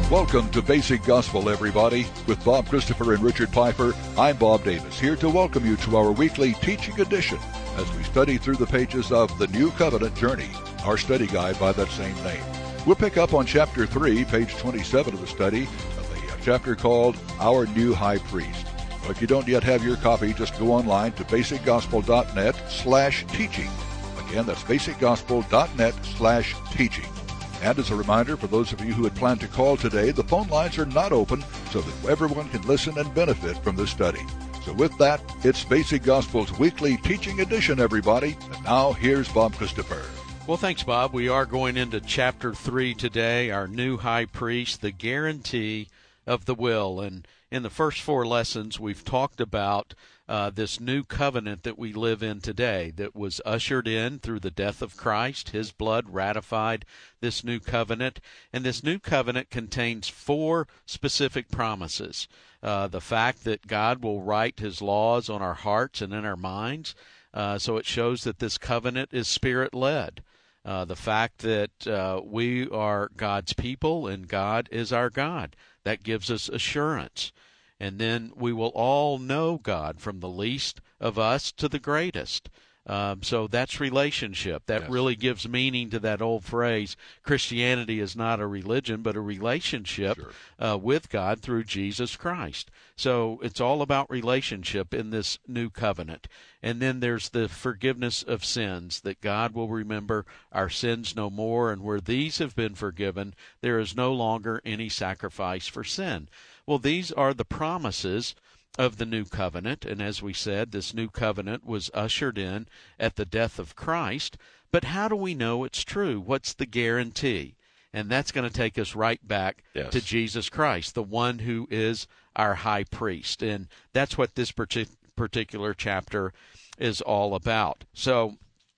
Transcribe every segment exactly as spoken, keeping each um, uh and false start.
Welcome to Basic Gospel, everybody. With Bob Christopher and Richard Piper, I'm Bob Davis, here to welcome you to our weekly teaching edition as we study through the pages of The New Covenant Journey, our study guide by that same name. We'll pick up on Chapter three, page twenty-seven of the study, of the chapter called Our New High Priest. Well, if you don't yet have your copy, just go online to basicgospel.net slash teaching. Again, that's basicgospel.net slash teaching. And as a reminder, for those of you who had planned to call today, the phone lines are not open so that everyone can listen and benefit from this study. So with that, it's Basic Gospel's weekly teaching edition, everybody. And now, here's Bob Christopher. Well, thanks, Bob. We are going into Chapter three today, our new high priest, the guarantee of the will. And in the first four lessons, we've talked about uh, this new covenant that we live in today that was ushered in through the death of Christ. His blood ratified this new covenant. And this new covenant contains four specific promises. Uh, the fact that God will write his laws on our hearts and in our minds. Uh, so it shows that this covenant is Spirit-led. Uh, the fact that uh, we are God's people and God is our God. That gives us assurance. And then we will all know God, from the least of us to the greatest. Um, so that's relationship. That yes. really gives meaning to that old phrase, Christianity is not a religion, but a relationship sure. uh, with God through Jesus Christ. So it's all about relationship in this new covenant. And then there's the forgiveness of sins, that God will remember our sins no more, and where these have been forgiven, there is no longer any sacrifice for sin. Well, these are the promises of the new covenant, and as we said, this new covenant was ushered in at the death of Christ. But how do we know it's true? What's the guarantee? And that's going to take us right back yes. to Jesus Christ, the one who is our high priest. And that's what this particular chapter is all about. So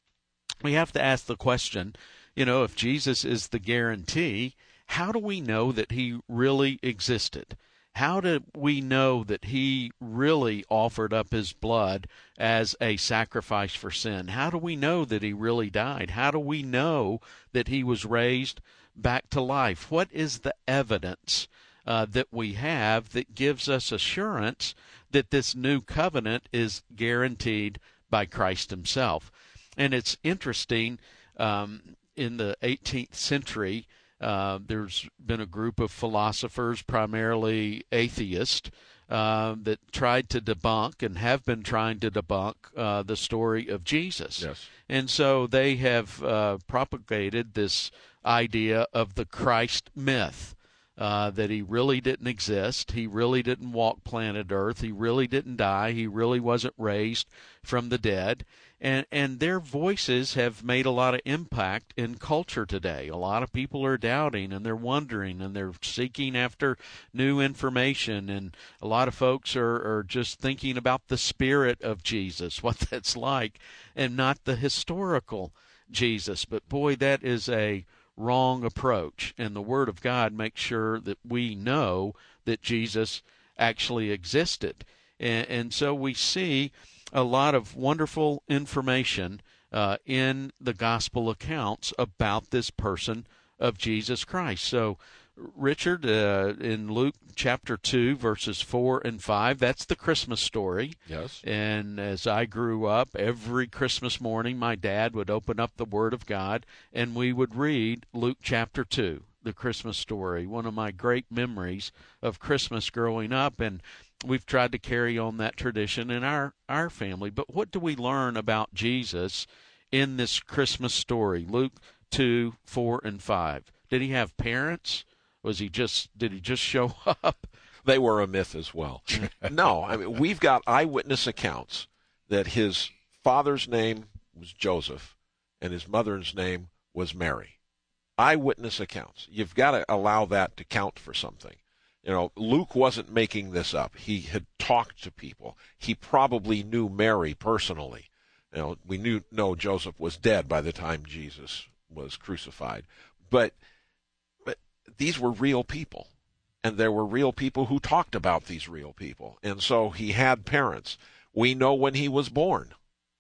we have to ask the question, you know, if Jesus is the guarantee, how do we know that he really existed? How do we know that he really offered up his blood as a sacrifice for sin? How do we know that he really died? How do we know that he was raised back to life? What is the evidence uh, that we have that gives us assurance that this new covenant is guaranteed by Christ himself? And it's interesting, um, in the eighteenth century, Uh, there's been a group of philosophers, primarily atheists, uh, that tried to debunk and have been trying to debunk uh, the story of Jesus. Yes. And so they have uh, propagated this idea of the Christ myth, uh, that he really didn't exist, he really didn't walk planet Earth, he really didn't die, he really wasn't raised from the dead. And and their voices have made a lot of impact in culture today. A lot of people are doubting, and they're wondering, and they're seeking after new information. And a lot of folks are, are just thinking about the spirit of Jesus, what that's like, and not the historical Jesus. But boy, that is a wrong approach. And the Word of God makes sure that we know that Jesus actually existed. And, and so we see a lot of wonderful information uh, in the gospel accounts about this person of Jesus Christ. So, Richard, uh, in Luke chapter two, verses four and five, that's the Christmas story. Yes. And as I grew up, every Christmas morning, my dad would open up the Word of God, and we would read Luke chapter two, the Christmas story, one of my great memories of Christmas growing up. And we've tried to carry on that tradition in our, our family. But what do we learn about Jesus in this Christmas story, Luke two, four, and five? Did he have parents? Was he just, did he just show up? They were a myth as well. No, I mean, we've got eyewitness accounts that his father's name was Joseph and his mother's name was Mary. Eyewitness accounts. You've got to allow that to count for something. You know, Luke wasn't making this up. He had talked to people. He probably knew Mary personally. You know, we knew know Joseph was dead by the time Jesus was crucified. But but these were real people. And there were real people who talked about these real people. And so he had parents. We know when he was born,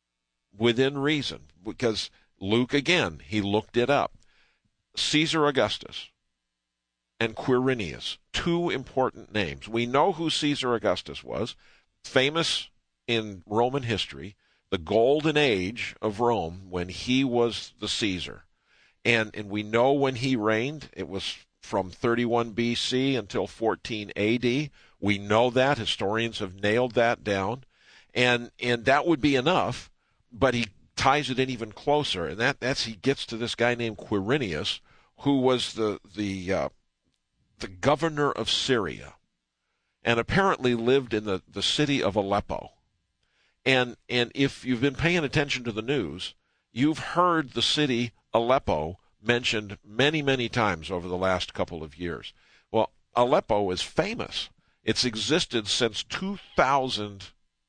within reason, because Luke, again, he looked it up. Caesar Augustus and Quirinius, two important names. We know who Caesar Augustus was, famous in Roman history, the golden age of Rome when he was the Caesar. And, and we know when he reigned, it was from thirty-one B C until fourteen A D. We know that. Historians have nailed that down. And and that would be enough, but he ties it in even closer, and that, that's he gets to this guy named Quirinius, who was the the uh, the governor of Syria, and apparently lived in the, the city of Aleppo. And and if you've been paying attention to the news, you've heard the city Aleppo mentioned many, many times over the last couple of years. Well, Aleppo is famous. It's existed since two thousand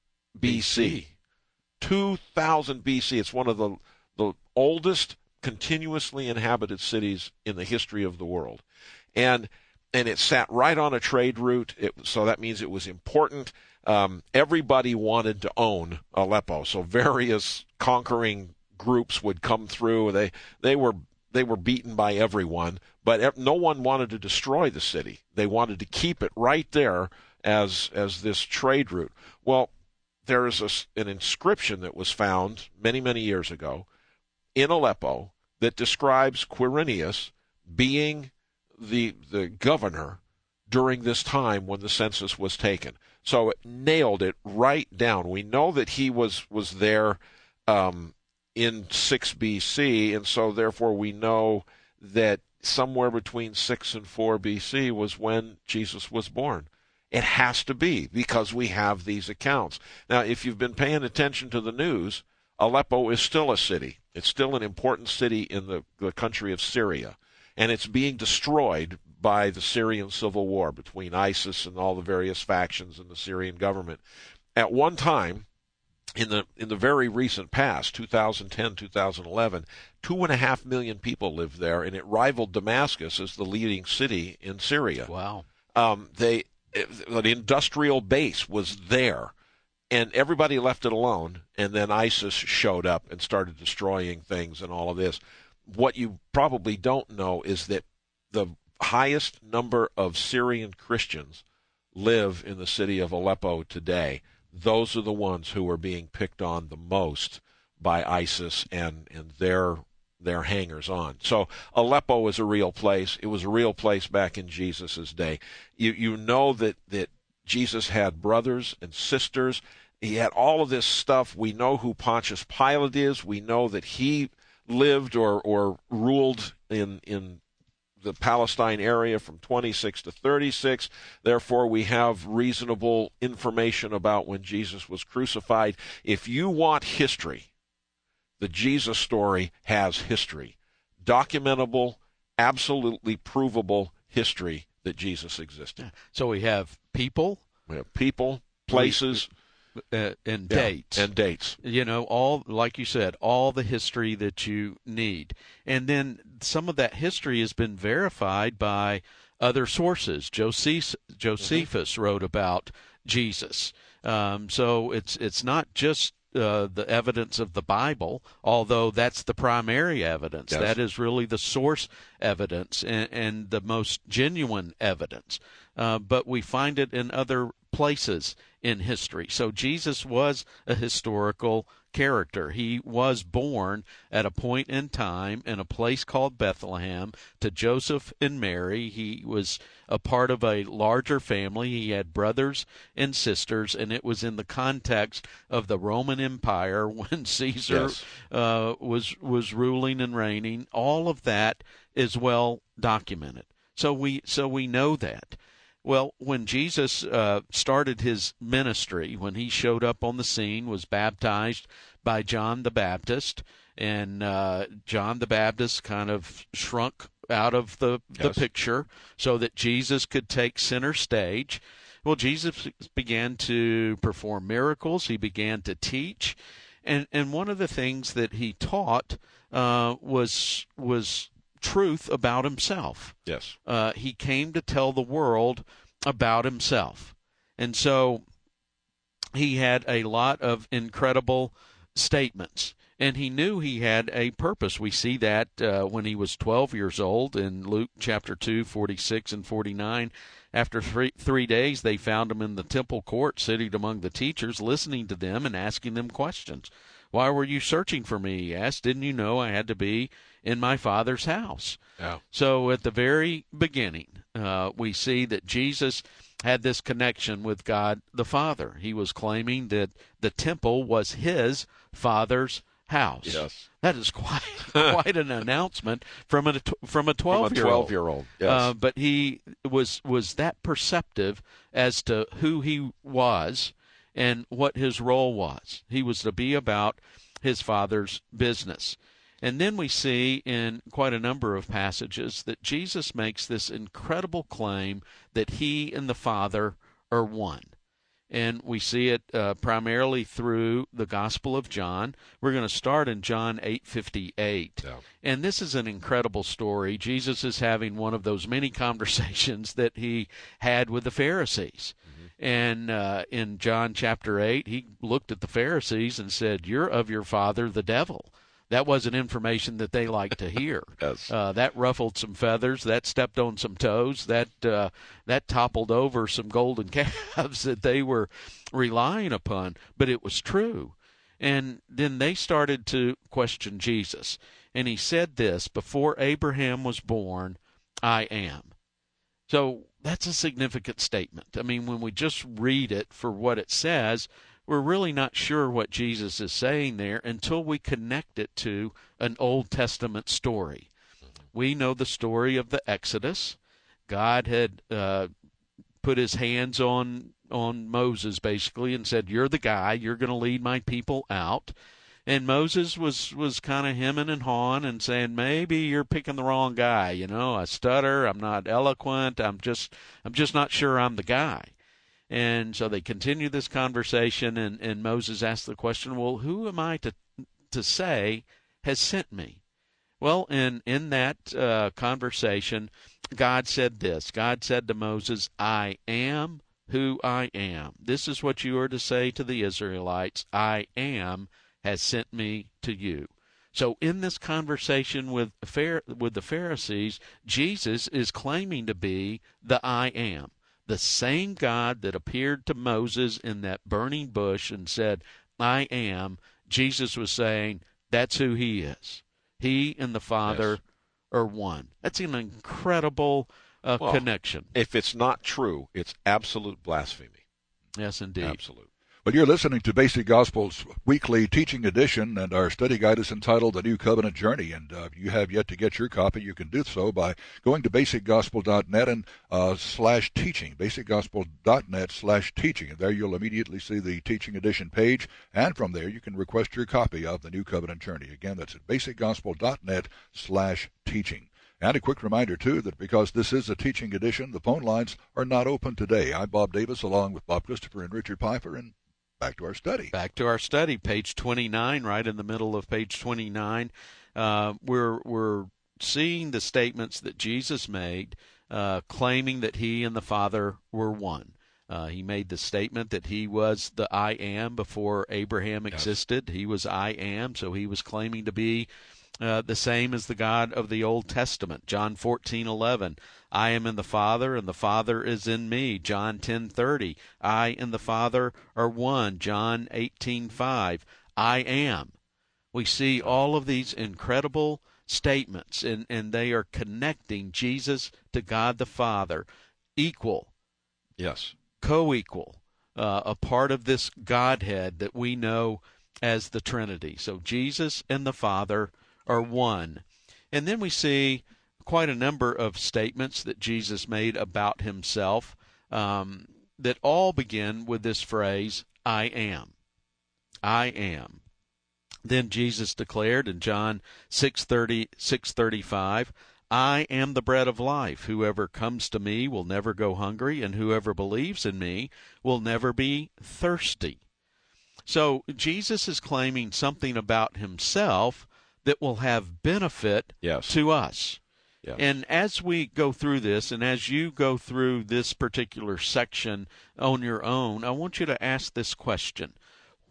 B C. two thousand B C. It's one of the, the oldest continuously inhabited cities in the history of the world. And and it sat right on a trade route, it, so that means it was important. Um, everybody wanted to own Aleppo, so various conquering groups would come through. They they were they were beaten by everyone, but no one wanted to destroy the city. They wanted to keep it right there as as this trade route. Well, there is a, an inscription that was found many, many years ago in Aleppo that describes Quirinius being the the governor during this time when the census was taken. So it nailed it right down. We know that he was, was there um, in six B C, and so therefore we know that somewhere between six and four B C was when Jesus was born. It has to be, because we have these accounts. Now, if you've been paying attention to the news, Aleppo is still a city. It's still an important city in the, the country of Syria. And it's being destroyed by the Syrian civil war between ISIS and all the various factions in the Syrian government. At one time, in the in the very recent past, two thousand ten, two thousand eleven, two and a half million people lived there, and it rivaled Damascus as the leading city in Syria. Wow. Um, they... The industrial base was there, and everybody left it alone, and then ISIS showed up and started destroying things and all of this. What you probably don't know is that the highest number of Syrian Christians live in the city of Aleppo today. Those are the ones who are being picked on the most by ISIS and, and their their hangers-on. So Aleppo is a real place. It was a real place back in Jesus' day. You you know that, that Jesus had brothers and sisters. He had all of this stuff. We know who Pontius Pilate is. We know that he lived or, or ruled in, in the Palestine area from twenty-six to thirty-six. Therefore, we have reasonable information about when Jesus was crucified. If you want history, the Jesus story has history, documentable, absolutely provable history that Jesus existed. So we have people, we have people, places, uh, and yeah, dates, and dates. You know, all like you said, all the history that you need, and then some of that history has been verified by other sources. Josephus, Josephus mm-hmm. wrote about Jesus, um, so it's it's not just Uh, the evidence of the Bible, although that's the primary evidence. Yes. That is really the source evidence and, and the most genuine evidence. Uh, but we find it in other places in history. So Jesus was a historical character. He was born at a point in time in a place called Bethlehem to Joseph and Mary. He was a part of a larger family. He had brothers and sisters, and it was in the context of the Roman Empire when Caesar yes. uh, was was ruling and reigning. All of that is well documented. So we so we know that. Well, when Jesus uh, started his ministry, when he showed up on the scene, was baptized by John the Baptist, and uh, John the Baptist kind of shrunk out of the, the yes. picture so that Jesus could take center stage. Well, Jesus began to perform miracles. He began to teach. And, and one of the things that he taught uh, was was truth about himself. Yes. Uh, he came to tell the world about himself. And so he had a lot of incredible statements. And he knew he had a purpose. We see that uh, when he was twelve years old in Luke chapter two, forty-six and forty-nine. After three, three days, they found him in the temple court, sitting among the teachers, listening to them and asking them questions. Why were you searching for me? He asked. Didn't you know I had to be in my Father's house? Yeah. So at the very beginning, uh, we see that Jesus had this connection with God the Father. He was claiming that the temple was his Father's house. Yes. That is quite quite an announcement from a from a twelve-year-old. From a twelve-year-old, yes. Uh, but he was was that perceptive as to who he was and what his role was. He was to be about his Father's business. And then we see in quite a number of passages that Jesus makes this incredible claim that he and the Father are one. And we see it uh, primarily through the Gospel of John. We're going to start in John eight fifty-eight. Yeah. And this is an incredible story. Jesus is having one of those many conversations that he had with the Pharisees. Mm-hmm. And uh, in John chapter eight, he looked at the Pharisees and said, "You're of your father, the devil." That wasn't information that they liked to hear. Yes. Uh, that ruffled some feathers. That stepped on some toes. That uh, that toppled over some golden calves that they were relying upon. But it was true. And then they started to question Jesus. And he said this, "Before Abraham was born, I am." So that's a significant statement. I mean, when we just read it for what it says, we're really not sure what Jesus is saying there until we connect it to an Old Testament story. We know the story of the Exodus. God had uh, put his hands on on Moses, basically, and said, "You're the guy. You're going to lead my people out." And Moses was, was kind of hemming and hawing and saying, "Maybe you're picking the wrong guy. You know, I stutter. I'm not eloquent. I'm just I'm just not sure I'm the guy." And so they continue this conversation, and, and Moses asked the question, "Well, who am I to to say has sent me?" Well, in, in that uh, conversation, God said this. God said to Moses, "I am who I am." This is what you are to say to the Israelites. "I am has sent me to you." So in this conversation with, with the Pharisees, Jesus is claiming to be the I am. The same God that appeared to Moses in that burning bush and said, "I am," Jesus was saying, that's who he is. He and the Father yes. are one. That's an incredible uh, well, connection. If it's not true, it's absolute blasphemy. Yes, indeed. Absolute. Well, you're listening to Basic Gospel's weekly teaching edition, and our study guide is entitled The New Covenant Journey. And uh, if you have yet to get your copy, you can do so by going to basic gospel dot net and uh, slash teaching, basic gospel dot net slash teaching. And there you'll immediately see the teaching edition page, and from there you can request your copy of The New Covenant Journey. Again, that's at basic gospel dot net slash teaching. And a quick reminder, too, that because this is a teaching edition, the phone lines are not open today. I'm Bob Davis, along with Bob Christopher and Richard Pfeiffer, and back to our study. Back to our study, page twenty-nine, right in the middle of page twenty-nine. Uh, we're we're seeing the statements that Jesus made, uh, claiming that he and the Father were one. Uh, he made the statement that he was the I am before Abraham existed. Yes. He was I am, so he was claiming to be uh, the same as the God of the Old Testament. John fourteen eleven. I am in the Father, and the Father is in me. John ten thirty. I and the Father are one. John eighteen five. I am. We see all of these incredible statements, and, and they are connecting Jesus to God the Father, equal. Yes. Co-equal, uh, a part of this Godhead that we know as the Trinity. So Jesus and the Father are one. And then we see quite a number of statements that Jesus made about himself um, that all begin with this phrase, I am. I am. Then Jesus declared in John six thirty, six thirty-five, I am the bread of life. Whoever comes to me will never go hungry, and whoever believes in me will never be thirsty. So Jesus is claiming something about himself that will have benefit yes. to us. Yes. And as we go through this, and as you go through this particular section on your own, I want you to ask this question.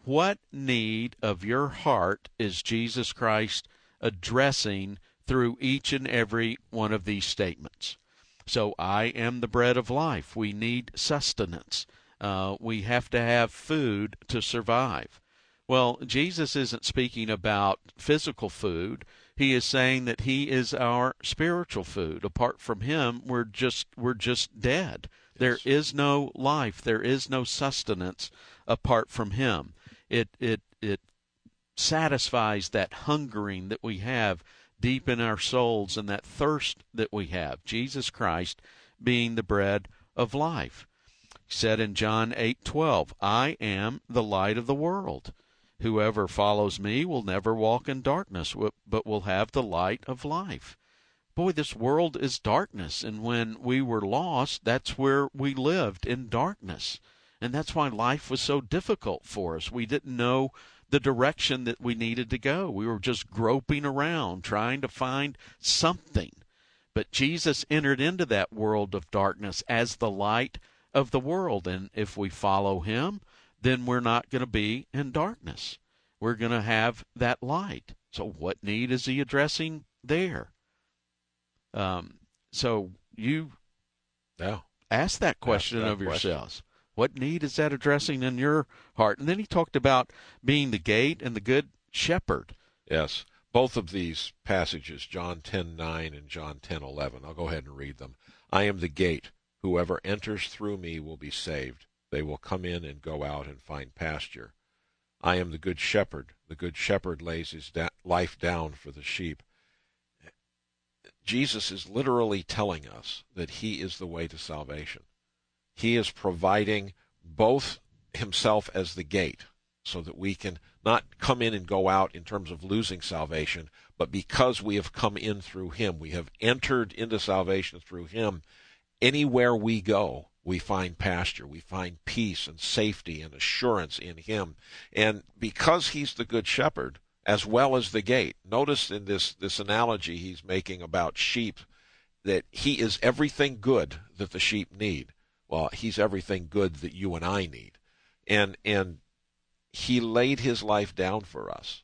What need of your heart is Jesus Christ addressing through each and every one of these statements? So I am the bread of life. We need sustenance. Uh, we have to have food to survive. Well, Jesus isn't speaking about physical food. He is saying that he is our spiritual food. Apart from him, we're just we're just dead. Yes. There is no life. There is no sustenance apart from him. It it it satisfies that hungering that we have deep in our souls and that thirst that we have. Jesus Christ being the bread of life. He said in John eight twelve, I am the light of the world. Whoever follows me will never walk in darkness, but will have the light of life. Boy, this world is darkness, and when we were lost, that's where we lived, in darkness. And that's why life was so difficult for us. We didn't know the direction that we needed to go. We were just groping around, trying to find something. But Jesus entered into that world of darkness as the light of the world, and if we follow him, then we're not going to be in darkness. We're going to have that light. So what need is he addressing there? Um, so you yeah. ask that question ask that of question. yourselves. What need is that addressing in your heart? And then he talked about being the gate and the good shepherd. Yes. Both of these passages, John ten nine and John ten eleven, I'll go ahead and read them. I am the gate. Whoever enters through me will be saved. They will come in and go out and find pasture. I am the good shepherd. The good shepherd lays his da- life down for the sheep. Jesus is literally telling us that he is the way to salvation. He is providing both himself as the gate so that we can not come in and go out in terms of losing salvation, but because we have come in through him, we have entered into salvation through him. Anywhere we go, we find pasture, we find peace and safety and assurance in him. And because he's the good shepherd, as well as the gate, notice in this, this analogy he's making about sheep, that he is everything good that the sheep need. Well, he's everything good that you and I need. And, and he laid his life down for us.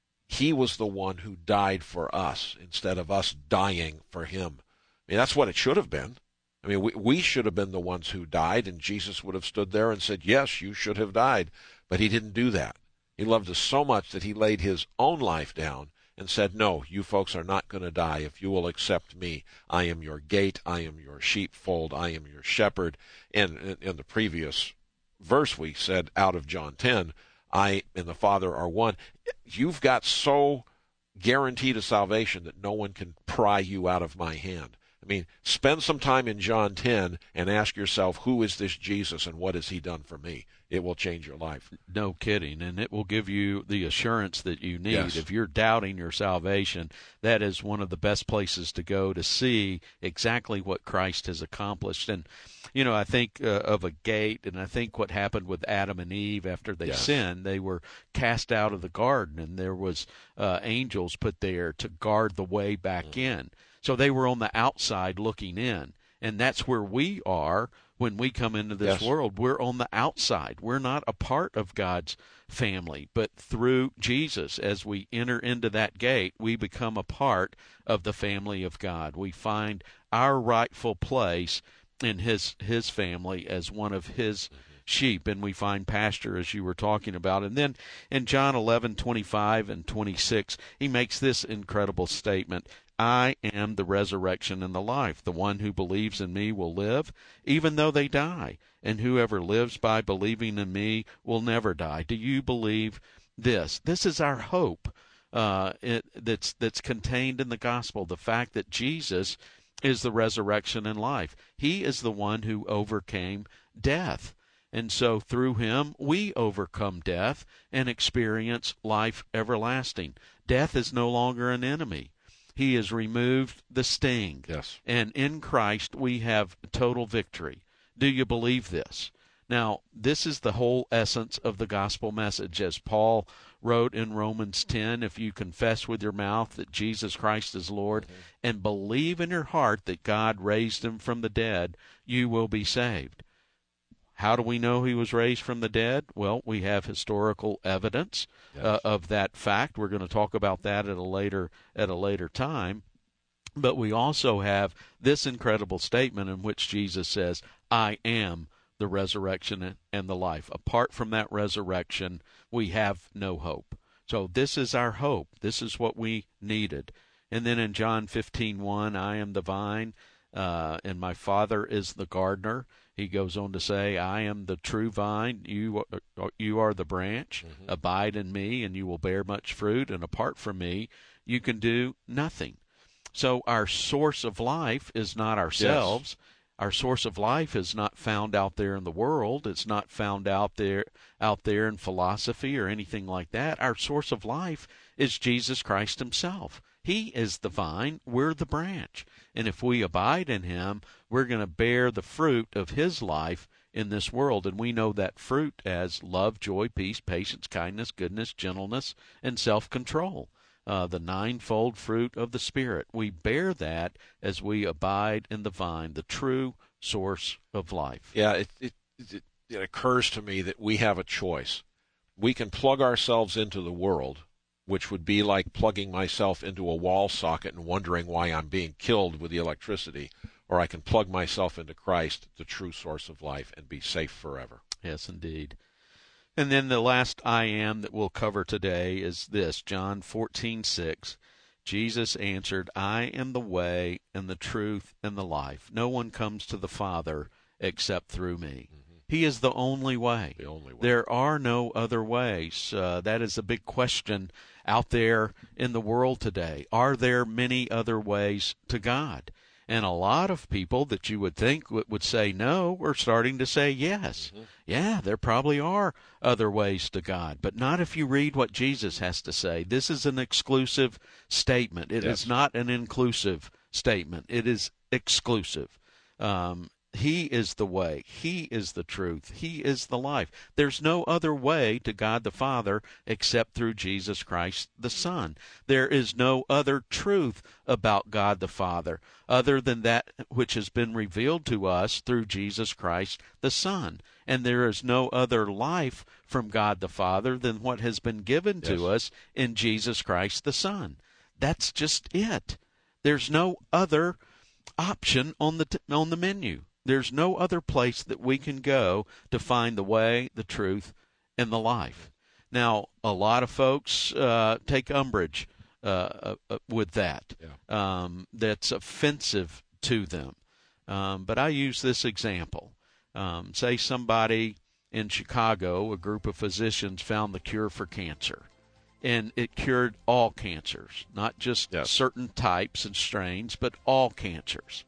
He was the one who died for us instead of us dying for him. I mean, that's what it should have been. I mean, we, we should have been the ones who died, and Jesus would have stood there and said, yes, you should have died. But he didn't do that. He loved us so much that he laid his own life down and said, no, you folks are not going to die if you will accept me. I am your gate. I am your sheepfold. I am your shepherd. And in, in the previous verse we said out of John ten, I and the Father are one. You've got so guaranteed a salvation that no one can pry you out of my hand. I mean, spend some time in John ten and ask yourself, who is this Jesus and what has he done for me? It will change your life. No kidding. And it will give you the assurance that you need. Yes. If you're doubting your salvation, that is one of the best places to go to see exactly what Christ has accomplished. And, you know, I think uh, of a gate, and I think what happened with Adam and Eve after they Yes. sinned, they were cast out of the garden, and there was uh, angels put there to guard the way back mm. in. So they were on the outside looking in, and that's where we are when we come into this yes. world. We're on the outside. We're not a part of God's family, but through Jesus, as we enter into that gate, we become a part of the family of God. We find our rightful place in his his family as one of his sheep, and we find pasture, as you were talking about. And then in John eleven twenty-five and twenty-six, he makes this incredible statement. I am the resurrection and the life. The one who believes in me will live, even though they die. And whoever lives by believing in me will never die. Do you believe this? This is our hope uh, it, that's, that's contained in the gospel, the fact that Jesus is the resurrection and life. He is the one who overcame death. And so through him, we overcome death and experience life everlasting. Death is no longer an enemy. He has removed the sting. Yes. And in Christ we have total victory. Do you believe this? Now, this is the whole essence of the gospel message. As Paul wrote in Romans ten, if you confess with your mouth that Jesus Christ is Lord mm-hmm. and believe in your heart that God raised him from the dead, you will be saved. How do we know he was raised from the dead? Well, we have historical evidence Yes. uh, of that fact. We're going to talk about that at a later at a later time. But we also have this incredible statement in which Jesus says, I am the resurrection and the life. Apart from that resurrection, we have no hope. So this is our hope. This is what we needed. And then in John fifteen one, I am the vine, uh, and my Father is the gardener. He goes on to say, I am the true vine, you are, you are the branch. Mm-hmm. Abide in me, and you will bear much fruit, and apart from me, you can do nothing. So our source of life is not ourselves. Yes. Our source of life is not found out there in the world. It's not found out there out there in philosophy or anything like that. Our source of life is Jesus Christ himself. He is the vine, we're the branch. And if we abide in him, we're going to bear the fruit of his life in this world. And we know that fruit as love, joy, peace, patience, kindness, goodness, gentleness, and self-control. Uh, the ninefold fruit of the Spirit. We bear that as we abide in the vine, the true source of life. Yeah, it, it, it, it occurs to me that we have a choice. We can plug ourselves into the world, which would be like plugging myself into a wall socket and wondering why I'm being killed with the electricity, or I can plug myself into Christ, the true source of life, and be safe forever. Yes, indeed. And then the last I am that we'll cover today is this, John fourteen six. Jesus answered, I am the way and the truth and the life. No one comes to the Father except through me. Mm-hmm. He is the only way. The only way. There are no other ways. Uh, that is a big question out there in the world today. Are there many other ways to God? And a lot of people that you would think would say no are starting to say yes. Mm-hmm. Yeah, there probably are other ways to God, but not if you read what Jesus has to say. This is an exclusive statement. It yes. is not an inclusive statement. It is exclusive. Um, He is the way. He is the truth. He is the life. There's no other way to God the Father except through Jesus Christ the Son. There is no other truth about God the Father other than that which has been revealed to us through Jesus Christ the Son. And there is no other life from God the Father than what has been given yes. to us in Jesus Christ the Son. That's just it. There's no other option on the t- on the menu. There's no other place that we can go to find the way, the truth, and the life. Now, a lot of folks uh, take umbrage uh, uh, with that. Yeah. Um, that's offensive to them. Um, but I use this example. Um, say somebody in Chicago, a group of physicians found the cure for cancer. And it cured all cancers, not just yes. certain types and strains, but all cancers.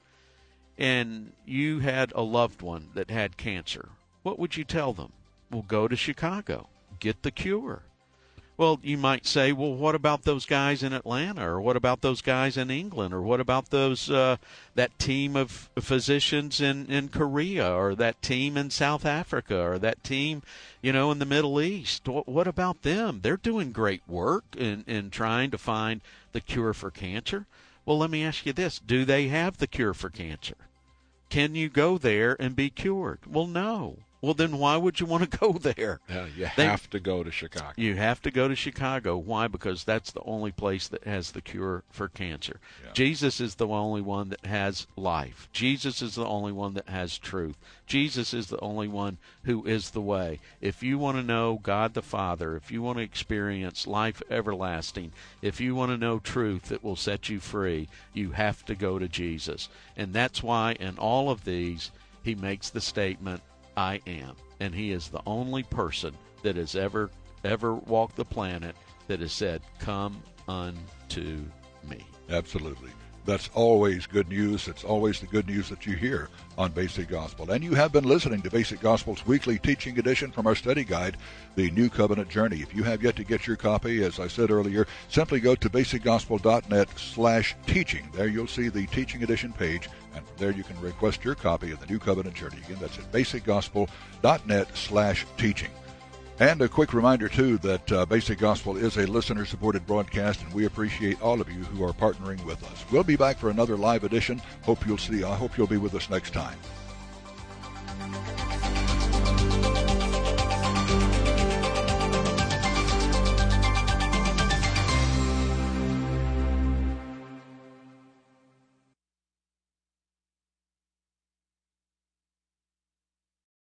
And you had a loved one that had cancer, what would you tell them? Well, go to Chicago, get the cure. Well, you might say, well, what about those guys in Atlanta, or what about those guys in England, or what about those uh, that team of physicians in, in Korea, or that team in South Africa, or that team, you know, in the Middle East? What, what about them? They're doing great work in, in trying to find the cure for cancer. Well, let me ask you this. Do they have the cure for cancer? Can you go there and be cured? Well, no. Well, then why would you want to go there? Yeah, you they, have to go to Chicago. You have to go to Chicago. Why? Because that's the only place that has the cure for cancer. Yeah. Jesus is the only one that has life. Jesus is the only one that has truth. Jesus is the only one who is the way. If you want to know God the Father, if you want to experience life everlasting, if you want to know truth that will set you free, you have to go to Jesus. And that's why in all of these, he makes the statement, I am. And he is the only person that has ever, ever walked the planet that has said, come unto me. Absolutely. That's always good news. It's always the good news that you hear on Basic Gospel. And you have been listening to Basic Gospel's weekly teaching edition from our study guide, The New Covenant Journey. If you have yet to get your copy, as I said earlier, simply go to basicgospel.net slash teaching. There you'll see the teaching edition page, and from there you can request your copy of The New Covenant Journey. Again, that's at basicgospel.net slash teaching. And a quick reminder, too, that uh, Basic Gospel is a listener-supported broadcast, and we appreciate all of you who are partnering with us. We'll be back for another live edition. Hope you'll see. I hope you'll be with us next time.